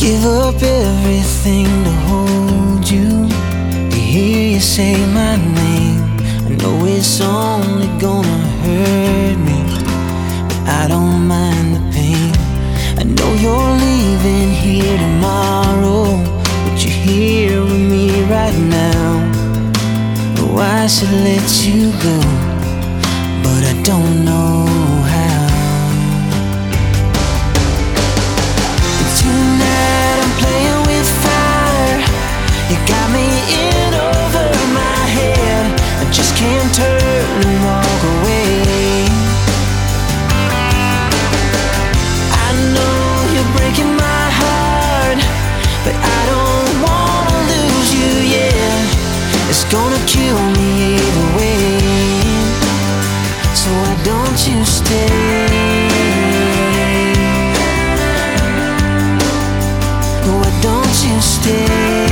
give up everything to hold you, to hear you say my name. I know it's only gonna hurt me, but I don't mind the pain. I know you're leaving here tomorrow, but you're here with me right now. Oh, I should let you go, but I don't know how. Tonight I'm playing with fire. You got me in over my head. I just can't turn and walk away. I know you're breaking my heart, but I don't wanna lose you, yeah. It's gonna kill me either way. So why don't you stay? Why don't you stay?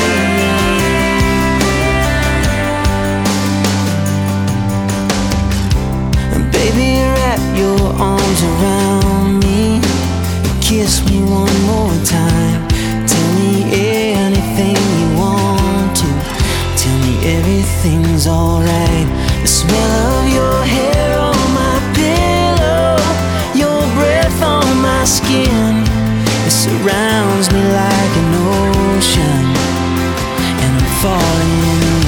Baby, wrap your arms around me, kiss me one more time. Tell me anything you want to. Tell me everything's alright. The smell of your hair on my pillow, your breath on my skin, it surrounds me like an ocean, and I'm falling in.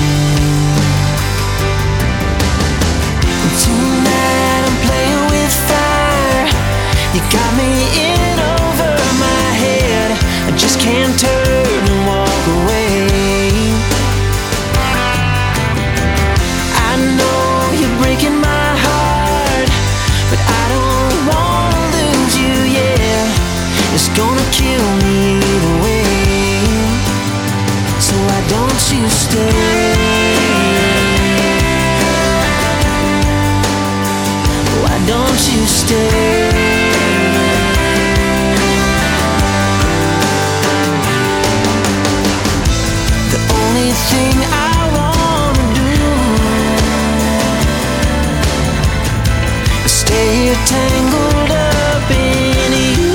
Tonight I'm playing with fire. You got me in over my head. I just can't turn and walk away. I know you're breaking my heart, but I don't wanna lose you, yeah. It's gonna kill me either way. So why don't you stay? Why don't you stay? The only thing I wanna do is stay here tangled up in you.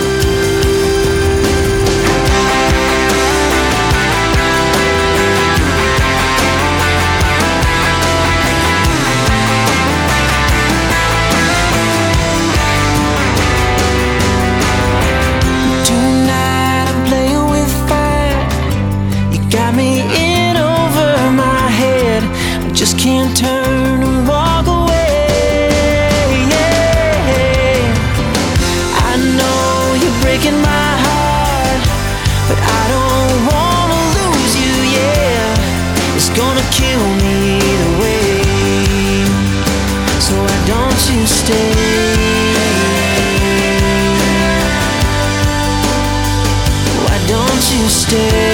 Just can't turn and walk away, yeah. I know you're breaking my heart, but I don't wanna lose you, yeah. It's gonna kill me either way. So why don't you stay? Why don't you stay?